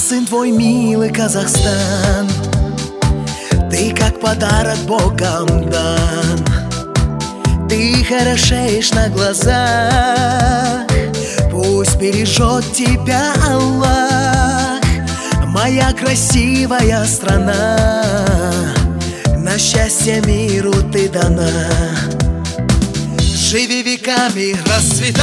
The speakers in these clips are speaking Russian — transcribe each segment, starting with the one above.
сын твой, милый Казахстан, ты как подарок Богом дан. Ты хорошеешь на глазах, пусть бережет тебя Аллах. Моя красивая страна, на счастье миру ты дана. Живи веками, расцветай,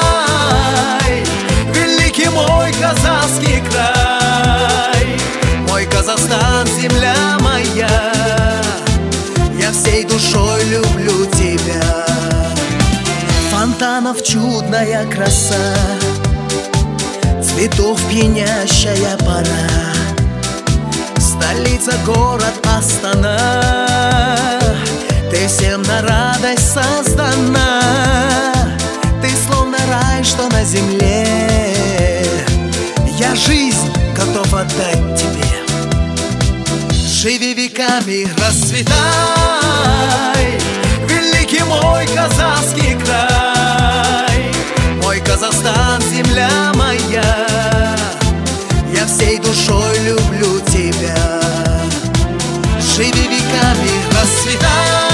великий мой казахский край. Мой Казахстан, земля моя, я всей душой люблю тебя. Фонтанов чудная краса, цветов пьянящая пора. Столица, город Астана, ты всем на радость создана. Ты словно рай, что на земле, я жизнь готов отдать тебе. Живи веками, расцветай, великий мой казахский край. Мой Казахстан, земля моя, я всей душой люблю тебя. Живи веками, расцветай,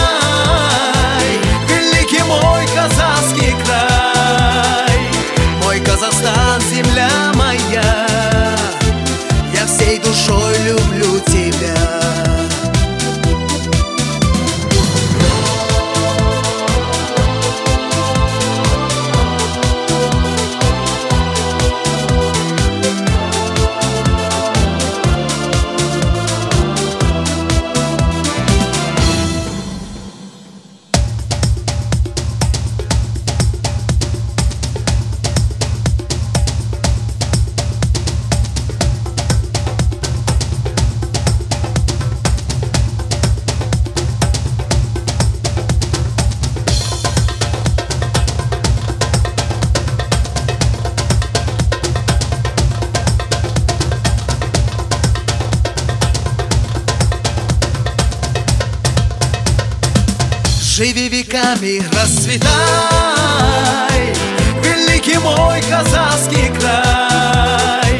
великий мой казахский край. Мой Казахстан, земля моя, я всей душой люблю тебя. Живи веками, расцветай, великий мой казахский край.